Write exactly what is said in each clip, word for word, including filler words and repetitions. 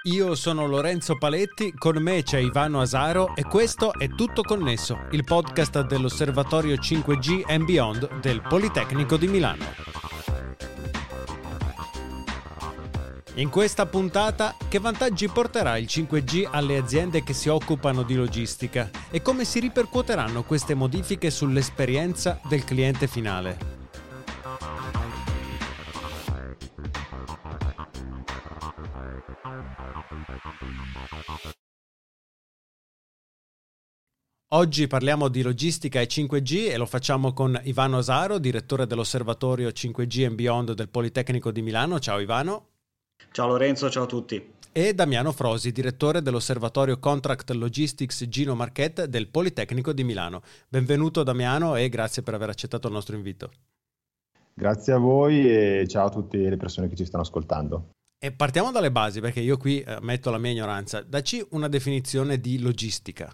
Io sono Lorenzo Paletti, con me c'è Ivano Asaro e questo è Tutto Connesso, il podcast dell'Osservatorio cinque G and Beyond del Politecnico di Milano. In questa puntata, che vantaggi porterà il cinque G alle aziende che si occupano di logistica e come si ripercuoteranno queste modifiche sull'esperienza del cliente finale? Oggi parliamo di logistica e cinque G e lo facciamo con Ivano Asaro, direttore dell'Osservatorio cinque G and Beyond del Politecnico di Milano. Ciao Ivano. Ciao Lorenzo, ciao a tutti. E Damiano Frosi, direttore dell'Osservatorio Contract Logistics Gino Marchette del Politecnico di Milano. Benvenuto Damiano e grazie per aver accettato il nostro invito. Grazie a voi e ciao a tutte le persone che ci stanno ascoltando. E partiamo dalle basi, perché io qui eh, metto la mia ignoranza. Dacci una definizione di logistica.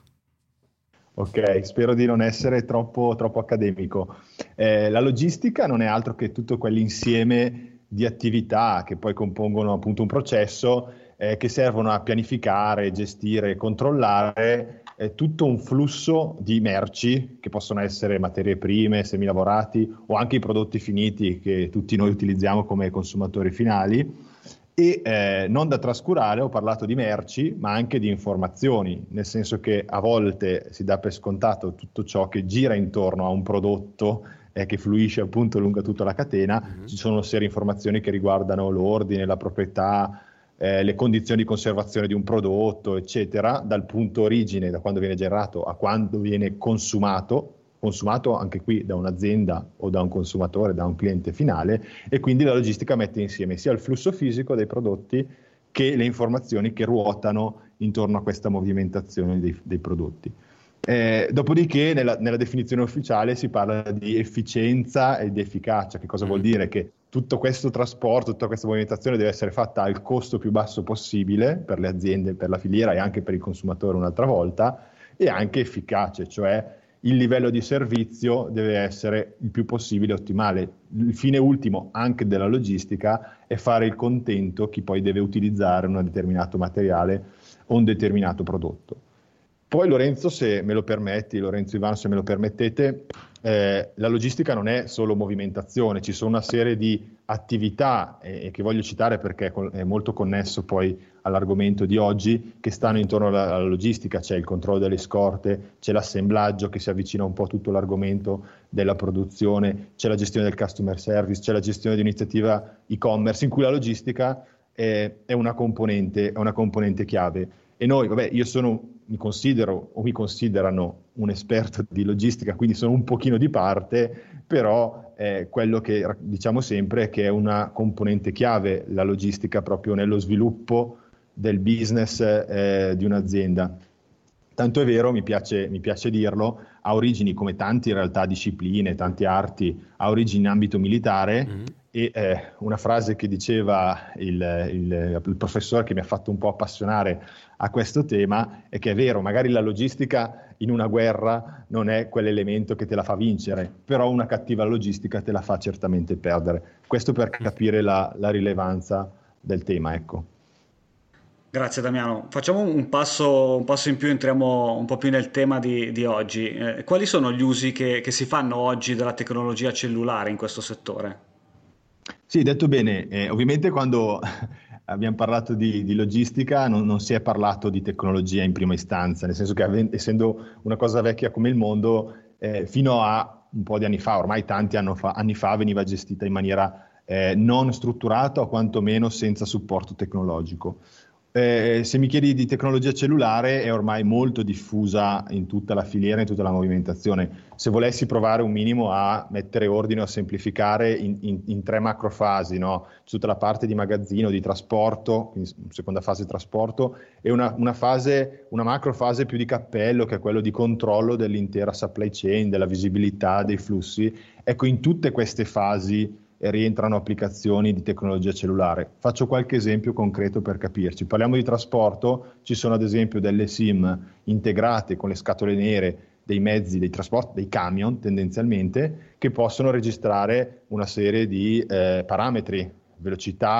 Ok, spero di non essere troppo, troppo accademico. Eh, la logistica non è altro che tutto quell'insieme di attività che poi compongono appunto un processo eh, che servono a pianificare, gestire, controllare eh, tutto un flusso di merci che possono essere materie prime, semilavorati o anche i prodotti finiti che tutti noi utilizziamo come consumatori finali. E eh, non da trascurare, ho parlato di merci, ma anche di informazioni, nel senso che a volte si dà per scontato tutto ciò che gira intorno a un prodotto eh, che fluisce appunto lungo tutta la catena. Mm-hmm. Ci sono una serie di informazioni che riguardano l'ordine, la proprietà, eh, le condizioni di conservazione di un prodotto, eccetera, dal punto origine, da quando viene generato a quando viene consumato, consumato anche qui da un'azienda o da un consumatore, da un cliente finale, e quindi la logistica mette insieme sia il flusso fisico dei prodotti che le informazioni che ruotano intorno a questa movimentazione dei, dei prodotti. Eh, dopodiché nella, nella definizione ufficiale si parla di efficienza e di efficacia. Che cosa vuol dire? Che tutto questo trasporto, tutta questa movimentazione deve essere fatta al costo più basso possibile per le aziende, per la filiera e anche per il consumatore un'altra volta, e anche efficace, cioè il livello di servizio deve essere il più possibile ottimale. Il fine ultimo anche della logistica è fare il contento chi poi deve utilizzare un determinato materiale o un determinato prodotto. Poi Lorenzo, se me lo permetti, Lorenzo Ivano, se me lo permettete, eh, la logistica non è solo movimentazione, ci sono una serie di attività eh, che voglio citare perché è molto connesso poi all'argomento di oggi, che stanno intorno alla, alla logistica. C'è il controllo delle scorte, c'è l'assemblaggio che si avvicina un po' a tutto l'argomento della produzione, c'è la gestione del customer service, c'è la gestione di un'iniziativa e-commerce in cui la logistica è, è una componente, è una componente chiave. E noi, vabbè, io sono, mi considero o mi considerano un esperto di logistica, quindi sono un pochino di parte, però eh, quello che diciamo sempre è che è una componente chiave la logistica proprio nello sviluppo del business eh, di un'azienda. Tanto è vero, mi piace, mi piace dirlo, ha origini come tante in realtà discipline, tante arti, ha origini in ambito militare. Mm-hmm. E eh, una frase che diceva il, il, il professore che mi ha fatto un po' appassionare a questo tema è che è vero, magari la logistica in una guerra non è quell'elemento che te la fa vincere, però una cattiva logistica te la fa certamente perdere. Questo per capire la, la rilevanza del tema, ecco. Grazie Damiano. Facciamo un passo, un passo in più, entriamo un po' più nel tema di, di oggi. Eh, quali sono gli usi che, che si fanno oggi della tecnologia cellulare in questo settore? Sì, detto bene, eh, ovviamente quando abbiamo parlato di, di logistica non, non si è parlato di tecnologia in prima istanza, nel senso che avendo, essendo una cosa vecchia come il mondo, eh, fino a un po' di anni fa, ormai tanti anni fa, anni fa veniva gestita in maniera eh, non strutturata o quantomeno senza supporto tecnologico. Eh, se mi chiedi di tecnologia cellulare è ormai molto diffusa in tutta la filiera, in tutta la movimentazione. Se volessi provare un minimo a mettere ordine o a semplificare in, in, in tre macrofasi, no? Tutta la parte di magazzino, di trasporto, quindi seconda fase trasporto, e una, una fase, una macrofase più di cappello, che è quello di controllo dell'intera supply chain, della visibilità dei flussi. Ecco, in tutte queste fasi rientrano applicazioni di tecnologia cellulare. Faccio qualche esempio concreto per capirci. Parliamo di trasporto, ci sono ad esempio delle SIM integrate con le scatole nere dei mezzi, dei trasporti, dei camion tendenzialmente, che possono registrare una serie di eh, parametri, velocità,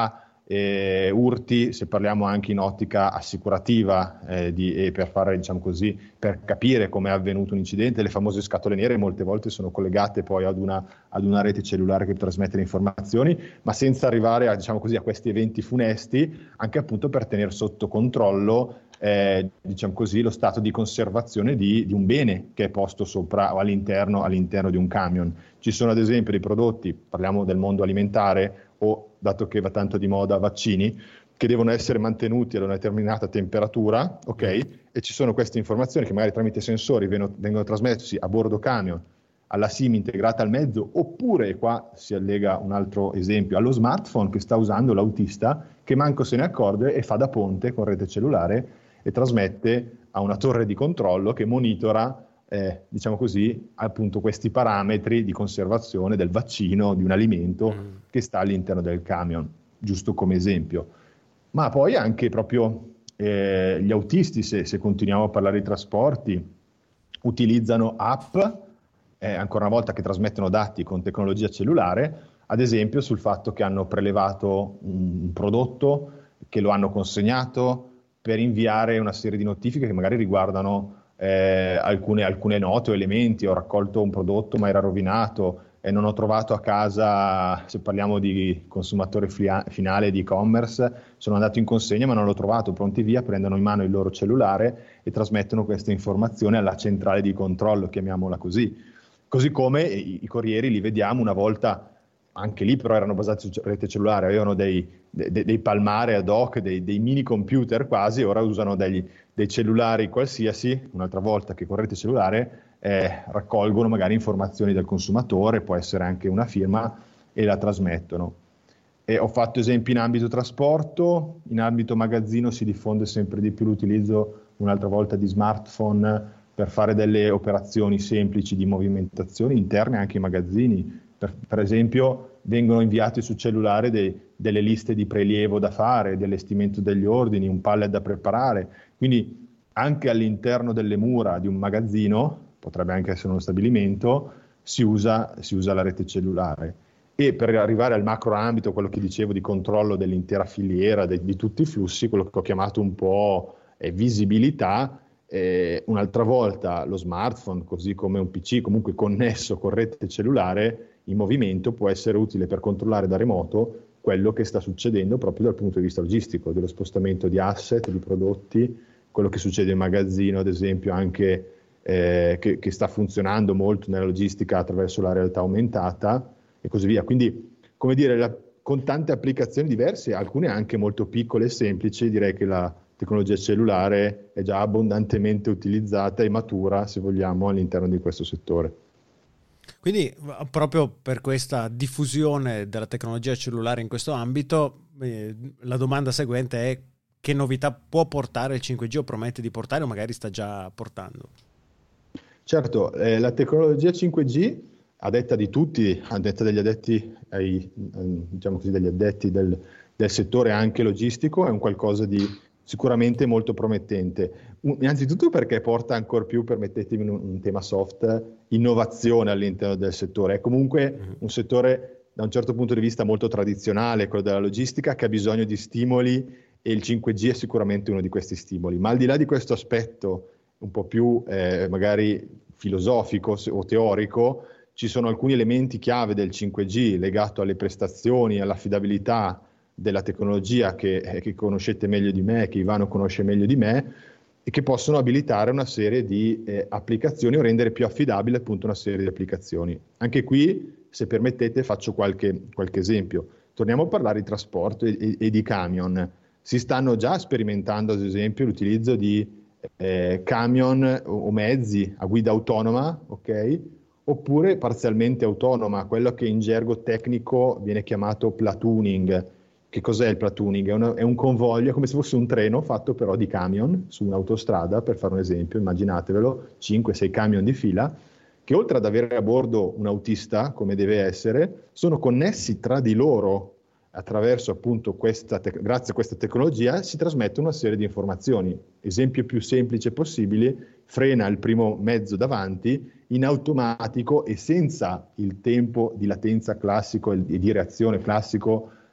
eh, urti, se parliamo anche in ottica assicurativa, eh, di, e per fare, diciamo così, per capire come è avvenuto un incidente. Le famose scatole nere molte volte sono collegate poi ad una, ad una rete cellulare che trasmette le informazioni, ma senza arrivare a, diciamo così, a questi eventi funesti, anche appunto per tenere sotto controllo Eh, diciamo così, lo stato di conservazione di, di un bene che è posto sopra o all'interno, all'interno di un camion. Ci sono ad esempio dei prodotti, parliamo del mondo alimentare o, dato che va tanto di moda, vaccini, che devono essere mantenuti ad una determinata temperatura, ok? E ci sono queste informazioni che magari tramite sensori vengono, vengono trasmesse a bordo camion, alla SIM integrata al mezzo, oppure, e qua si allega un altro esempio, allo smartphone che sta usando l'autista, che manco se ne accorge e fa da ponte con rete cellulare e trasmette a una torre di controllo che monitora, eh, diciamo così, appunto questi parametri di conservazione del vaccino, di un alimento mm. che sta all'interno del camion, giusto come esempio. Ma poi anche proprio eh, gli autisti, se, se continuiamo a parlare di trasporti, utilizzano app, eh, ancora una volta, che trasmettono dati con tecnologia cellulare, ad esempio sul fatto che hanno prelevato un, un prodotto, che lo hanno consegnato, per inviare una serie di notifiche che magari riguardano eh, alcune, alcune note o elementi. Ho raccolto un prodotto ma era rovinato e non ho trovato a casa, se parliamo di consumatore flia- finale di e-commerce, sono andato in consegna ma non l'ho trovato, pronti via, prendono in mano il loro cellulare e trasmettono questa informazione alla centrale di controllo, chiamiamola così. Così come i, i corrieri li vediamo una volta, anche lì però erano basati su rete cellulare, avevano dei, dei, dei palmare ad hoc, dei, dei mini computer quasi, ora usano degli, dei cellulari qualsiasi, un'altra volta che con rete cellulare eh, raccolgono magari informazioni del consumatore, può essere anche una firma, e la trasmettono. E ho fatto esempi in ambito trasporto, in ambito magazzino si diffonde sempre di più l'utilizzo un'altra volta di smartphone per fare delle operazioni semplici di movimentazione interne anche ai magazzini. Per, per esempio vengono inviati sul cellulare dei, delle liste di prelievo da fare, di allestimento degli ordini, un pallet da preparare, quindi anche all'interno delle mura di un magazzino, potrebbe anche essere uno stabilimento, si usa, si usa la rete cellulare. E per arrivare al macro ambito, quello che dicevo di controllo dell'intera filiera, de, di tutti i flussi, quello che ho chiamato un po' è visibilità, eh, un'altra volta lo smartphone, così come un P C comunque connesso con rete cellulare, in movimento, può essere utile per controllare da remoto quello che sta succedendo proprio dal punto di vista logistico, dello spostamento di asset, di prodotti, quello che succede in magazzino, ad esempio, anche eh, che, che sta funzionando molto nella logistica attraverso la realtà aumentata e così via. Quindi, come dire, la, con tante applicazioni diverse, alcune anche molto piccole e semplici, direi che la tecnologia cellulare è già abbondantemente utilizzata e matura, se vogliamo, all'interno di questo settore. Quindi proprio per questa diffusione della tecnologia cellulare in questo ambito, eh, la domanda seguente è: che novità può portare il cinque G o promette di portare o magari sta già portando? Certo, eh, la tecnologia cinque G, a detta di tutti, a detta degli addetti, ai, diciamo così, degli addetti del, del settore anche logistico, è un qualcosa di sicuramente molto promettente. Innanzitutto perché porta ancor più, permettetemi un, un tema soft, innovazione all'interno del settore. È comunque mm-hmm. un settore da un certo punto di vista molto tradizionale, quello della logistica, che ha bisogno di stimoli e il cinque G è sicuramente uno di questi stimoli. Ma al di là di questo aspetto un po' più eh, magari filosofico o teorico, ci sono alcuni elementi chiave del cinque G legato alle prestazioni, all'affidabilità della tecnologia che, eh, che conoscete meglio di me, che Ivano conosce meglio di me, e che possono abilitare una serie di eh, applicazioni o rendere più affidabile appunto una serie di applicazioni. Anche qui, se permettete, faccio qualche, qualche esempio. Torniamo a parlare di trasporto e, e, e di camion. Si stanno già sperimentando, ad esempio, l'utilizzo di eh, camion o, o mezzi a guida autonoma, ok? Oppure parzialmente autonoma, quello che in gergo tecnico viene chiamato platooning. Che cos'è il platooning? È, una, è un convoglio, è come se fosse un treno fatto però di camion su un'autostrada, per fare un esempio, immaginatevelo, cinque sei camion di fila, che oltre ad avere a bordo un autista, come deve essere, sono connessi tra di loro attraverso appunto questa, te- grazie a questa tecnologia, si trasmette una serie di informazioni. Esempio più semplice possibile: frena il primo mezzo davanti in automatico e senza il tempo di latenza classico e di reazione classico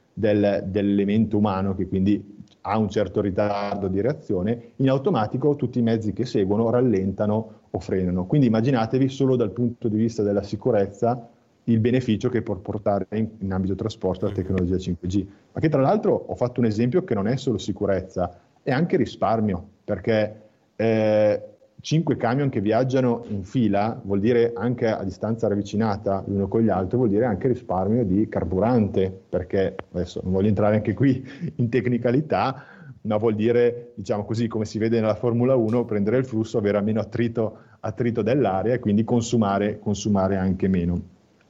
del, dell'elemento umano, che quindi ha un certo ritardo di reazione, in automatico tutti i mezzi che seguono rallentano o frenano. Quindi immaginatevi solo dal punto di vista della sicurezza il beneficio che può portare in, in ambito trasporto la tecnologia cinque G. Ma che tra l'altro ho fatto un esempio che non è solo sicurezza, è anche risparmio, perché eh, cinque camion che viaggiano in fila vuol dire anche a distanza ravvicinata l'uno con gli altri, vuol dire anche risparmio di carburante, perché adesso non voglio entrare anche qui in tecnicalità, ma vuol dire, diciamo così, come si vede nella Formula uno, prendere il flusso, avere meno attrito, attrito dell'aria e quindi consumare, consumare anche meno.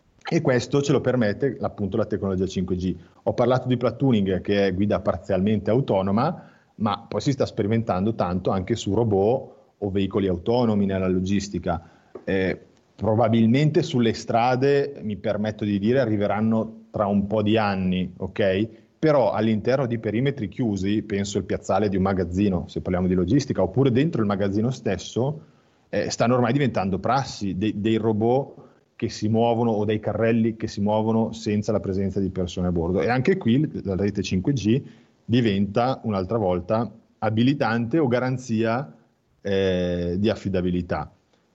E questo ce lo permette appunto la tecnologia cinque G. Ho parlato di platooning, che è guida parzialmente autonoma, ma poi si sta sperimentando tanto anche su robot o veicoli autonomi nella logistica. Eh, probabilmente sulle strade, mi permetto di dire, arriveranno tra un po' di anni, ok? Però all'interno di perimetri chiusi, penso il piazzale di un magazzino, se parliamo di logistica, oppure dentro il magazzino stesso, eh, stanno ormai diventando prassi de- dei robot che si muovono o dei carrelli che si muovono senza la presenza di persone a bordo. E anche qui la rete cinque G diventa un'altra volta abilitante o garanzia eh, di affidabilità.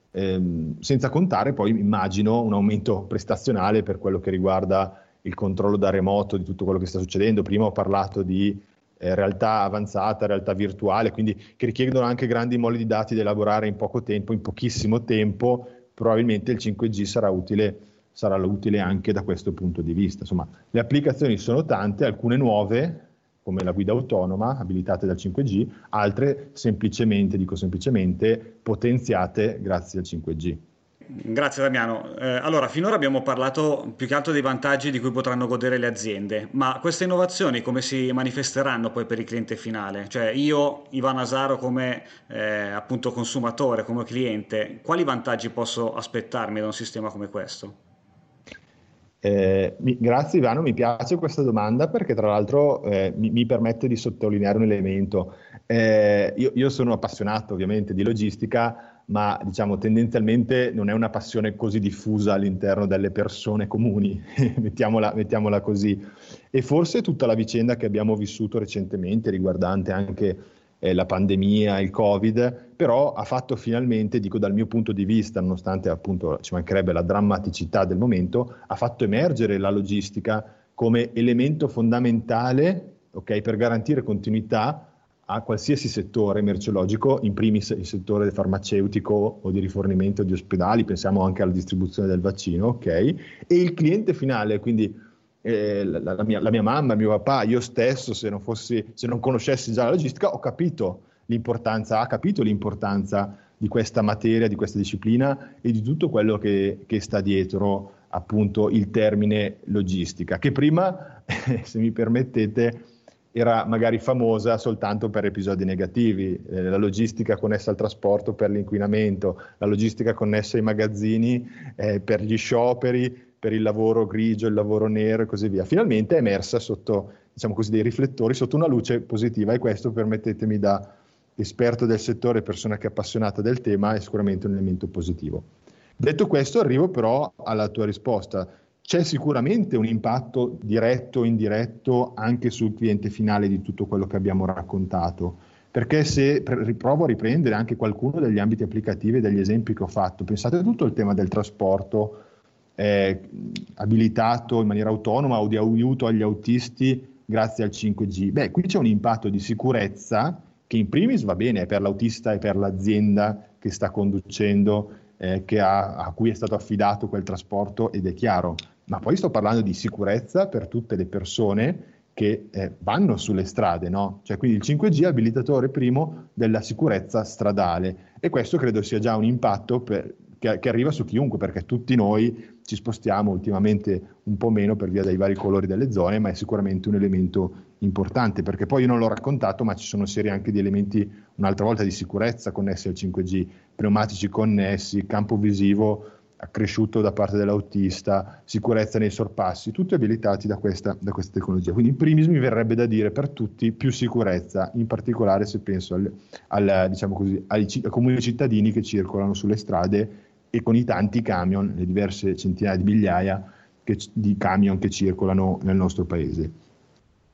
Ehm, senza contare poi, immagino, un aumento prestazionale per quello che riguarda il controllo da remoto di tutto quello che sta succedendo. Prima ho parlato di eh, realtà avanzata, realtà virtuale, quindi che richiedono anche grandi mole di dati da elaborare in poco tempo, in pochissimo tempo. Probabilmente il cinque G sarà utile, sarà utile anche da questo punto di vista. Insomma, le applicazioni sono tante, alcune nuove, come la guida autonoma, abilitate dal cinque G, altre semplicemente, dico semplicemente, potenziate grazie al cinque G. Grazie Damiano. Eh, allora, finora abbiamo parlato più che altro dei vantaggi di cui potranno godere le aziende, ma queste innovazioni come si manifesteranno poi per il cliente finale? Cioè io, Ivan Asaro, come eh, appunto consumatore, come cliente, quali vantaggi posso aspettarmi da un sistema come questo? Eh, mi, grazie Ivano, mi piace questa domanda perché tra l'altro eh, mi, mi permette di sottolineare un elemento. Eh, io, io sono appassionato ovviamente di logistica, ma diciamo tendenzialmente non è una passione così diffusa all'interno delle persone comuni, mettiamola, mettiamola così. E forse tutta la vicenda che abbiamo vissuto recentemente, riguardante anche eh, la pandemia, il Covid, però ha fatto finalmente, dico dal mio punto di vista, nonostante appunto ci mancherebbe la drammaticità del momento, ha fatto emergere la logistica come elemento fondamentale, ok, per garantire continuità a qualsiasi settore merceologico, in primis il settore farmaceutico o di rifornimento di ospedali, pensiamo anche alla distribuzione del vaccino, ok? E il cliente finale, quindi eh, la, la, mia, la mia mamma, mio papà, io stesso, se non fossi, se non conoscessi già la logistica, ho capito l'importanza, ha capito l'importanza di questa materia, di questa disciplina e di tutto quello che, che sta dietro appunto il termine logistica, che prima, se mi permettete, era magari famosa soltanto per episodi negativi, eh, la logistica connessa al trasporto per l'inquinamento, la logistica connessa ai magazzini eh, per gli scioperi, per il lavoro grigio, il lavoro nero e così via. Finalmente è emersa sotto, diciamo così, dei riflettori, sotto una luce positiva, e questo, permettetemi, da esperto del settore, persona che è appassionata del tema, è sicuramente un elemento positivo. Detto questo, arrivo però alla tua risposta. C'è sicuramente un impatto diretto o indiretto anche sul cliente finale di tutto quello che abbiamo raccontato, perché se riprovo a riprendere anche qualcuno degli ambiti applicativi e degli esempi che ho fatto, pensate a tutto il tema del trasporto eh, abilitato in maniera autonoma o di aiuto agli autisti grazie al cinque G. Beh, qui c'è un impatto di sicurezza che in primis va bene per l'autista e per l'azienda che sta conducendo, eh, che ha, a cui è stato affidato quel trasporto, ed è chiaro. Ma poi sto parlando di sicurezza per tutte le persone che eh, vanno sulle strade, no? Cioè, quindi il cinque G è abilitatore primo della sicurezza stradale, e questo credo sia già un impatto per, che, che arriva su chiunque, perché tutti noi ci spostiamo ultimamente un po' meno per via dei vari colori delle zone, ma è sicuramente un elemento importante, perché poi io non l'ho raccontato, ma ci sono serie anche di elementi, un'altra volta, di sicurezza connessi al cinque G, pneumatici connessi, campo visivo accresciuto da parte dell'autista, sicurezza nei sorpassi, tutti abilitati da questa, da questa tecnologia. Quindi in primis mi verrebbe da dire per tutti più sicurezza, in particolare se penso al, al, diciamo così, ai, ai comuni cittadini che circolano sulle strade e con i tanti camion, le diverse centinaia di migliaia che, di camion che circolano nel nostro paese.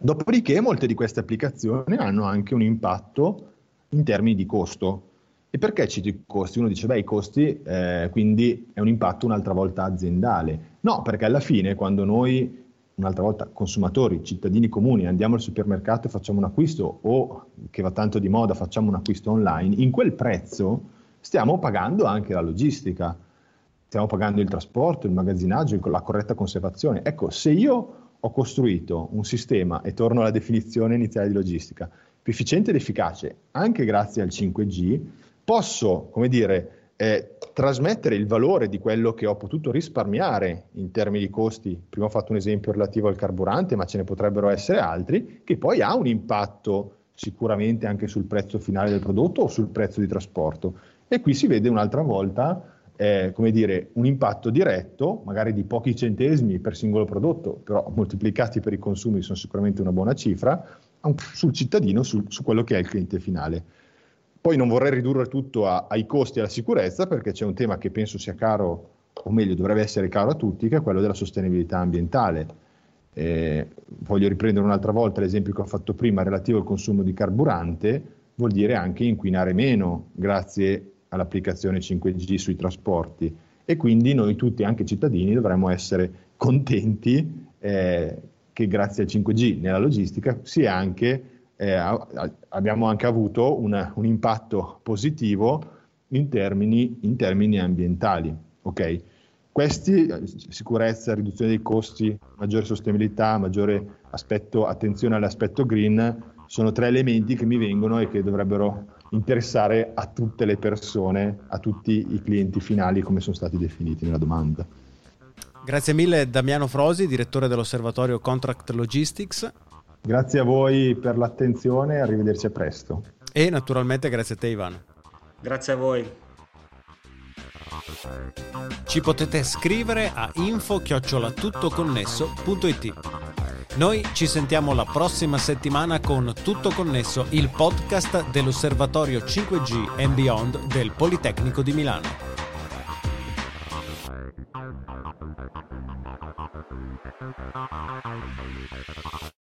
Dopodiché molte di queste applicazioni hanno anche un impatto in termini di costo. E perché cito i costi? Uno dice, beh, i costi, eh, quindi è un impatto un'altra volta aziendale. No, perché alla fine quando noi, un'altra volta consumatori, cittadini comuni, andiamo al supermercato e facciamo un acquisto, o che va tanto di moda, facciamo un acquisto online, in quel prezzo stiamo pagando anche la logistica, stiamo pagando il trasporto, il magazzinaggio, la corretta conservazione. Ecco, se io ho costruito un sistema, e torno alla definizione iniziale di logistica, più efficiente ed efficace, anche grazie al cinque G, posso, come dire, eh, trasmettere il valore di quello che ho potuto risparmiare in termini di costi. Prima ho fatto un esempio relativo al carburante, ma ce ne potrebbero essere altri, che poi ha un impatto sicuramente anche sul prezzo finale del prodotto o sul prezzo di trasporto. E qui si vede un'altra volta Eh, come dire, un impatto diretto, magari di pochi centesimi per singolo prodotto, però moltiplicati per i consumi sono sicuramente una buona cifra, sul cittadino, su, su quello che è il cliente finale. Poi non vorrei ridurre tutto a, ai costi e alla sicurezza, perché c'è un tema che penso sia caro, o meglio dovrebbe essere caro a tutti, che è quello della sostenibilità ambientale. Eh, voglio riprendere un'altra volta l'esempio che ho fatto prima relativo al consumo di carburante, vuol dire anche inquinare meno grazie all'applicazione cinque G sui trasporti, e quindi noi tutti, anche cittadini, dovremmo essere contenti eh, che grazie al cinque G nella logistica sia anche, eh, abbiamo anche avuto un, un impatto positivo in termini, in termini ambientali. Okay? Questi, sicurezza, riduzione dei costi, maggiore sostenibilità, maggiore aspetto, attenzione all'aspetto green, sono tre elementi che mi vengono e che dovrebbero interessare a tutte le persone, a tutti i clienti finali, come sono stati definiti nella domanda. Grazie mille Damiano Frosi, direttore dell'Osservatorio Contract Logistics. Grazie a voi per l'attenzione, arrivederci a presto. E naturalmente grazie a te Ivano. Grazie a voi. Ci potete scrivere a info chiocciola tuttoconnesso punto it. Noi ci sentiamo la prossima settimana con Tutto Connesso, il podcast dell'Osservatorio cinque G and Beyond del Politecnico di Milano.